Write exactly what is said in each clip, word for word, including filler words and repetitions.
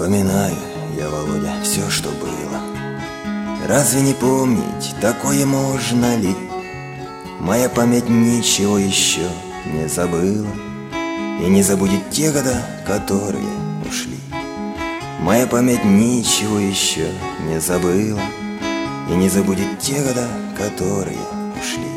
Вспоминаю я, Володя, все, что было. Разве не помнить, такое можно ли? Моя память ничего еще не забыла и не забудет те года, которые ушли. Моя память ничего еще не забыла и не забудет те года, которые ушли.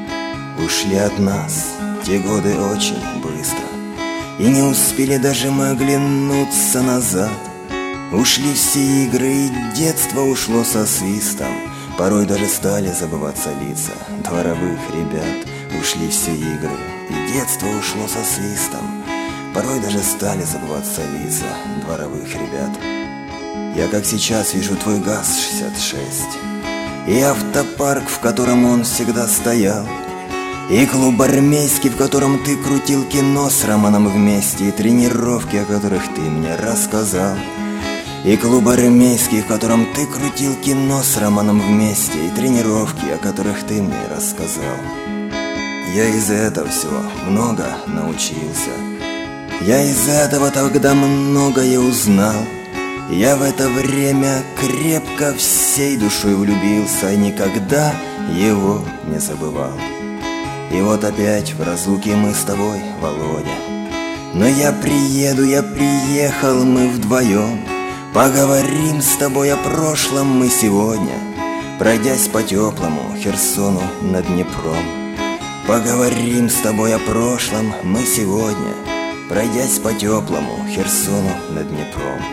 Ушли от нас те годы очень быстро, и не успели даже мы оглянуться назад. Ушли все игры, и детство ушло со свистом. Порой даже стали забываться лица дворовых ребят. Ушли все игры, и детство ушло со свистом. Порой даже стали забываться лица дворовых ребят. Я как сейчас вижу твой ГАЗ шестьдесят шесть, и автопарк, в котором он всегда стоял, и клуб армейский, в котором ты крутил кино с Романом вместе, и тренировки, о которых ты мне рассказал. И клуб армейский, в котором ты крутил кино с Романом вместе, и тренировки, о которых ты мне рассказал. Я из этого всего много научился. Я из этого тогда многое узнал. Я в это время крепко всей душой влюбился и никогда его не забывал. И вот опять в разлуке мы с тобой, Володя. Но я приеду, я приехал, мы вдвоем. Поговорим с тобой о прошлом мы сегодня, пройдясь по теплому Херсону над Днепром. Поговорим с тобой о прошлом мы сегодня, пройдясь по теплому Херсону над Днепром.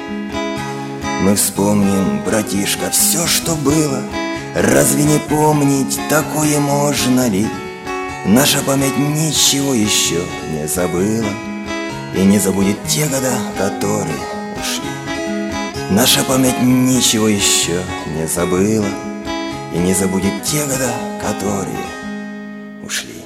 Мы вспомним, братишка, все, что было. Разве не помнить такое можно ли? Наша память ничего еще не забыла и не забудет те года, которые ушли. Наша память ничего еще не забыла и не забудет те года, которые ушли.